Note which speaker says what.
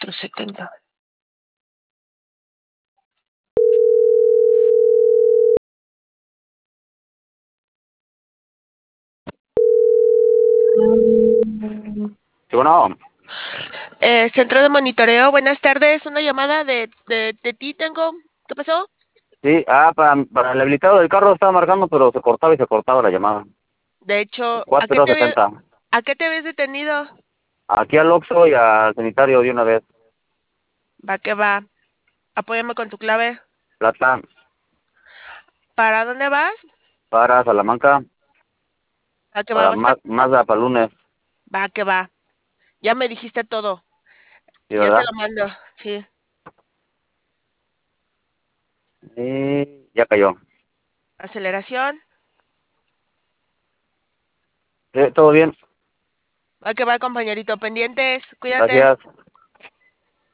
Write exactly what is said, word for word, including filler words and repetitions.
Speaker 1: cuatro setenta.
Speaker 2: Sí, bueno,
Speaker 1: Eh, centro de monitoreo, buenas tardes. Una llamada de, de, de ti tengo. ¿Qué pasó?
Speaker 2: sí, ah, para, para el habilitado del carro estaba marcando, pero se cortaba y se cortaba la llamada.
Speaker 1: De hecho, ¿a qué
Speaker 2: Cuatro
Speaker 1: te había-
Speaker 2: setenta.
Speaker 1: ¿a qué te habías detenido?
Speaker 2: Aquí al Oxxo y al sanitario de una vez.
Speaker 1: Va que va. Apóyame con tu clave.
Speaker 2: Plata,
Speaker 1: ¿Para dónde vas?
Speaker 2: para Salamanca,
Speaker 1: Va que va,
Speaker 2: para
Speaker 1: vas a...
Speaker 2: Ma- Mazda, para lunes.
Speaker 1: Va que va. Ya me dijiste todo.
Speaker 2: ¿Sí,
Speaker 1: Ya te
Speaker 2: verdad?
Speaker 1: lo mando. Sí.
Speaker 2: Y ya cayó.
Speaker 1: Aceleración.
Speaker 2: Sí, todo bien,
Speaker 1: Va que va, compañerito. Pendientes. Cuídate.
Speaker 2: gracias.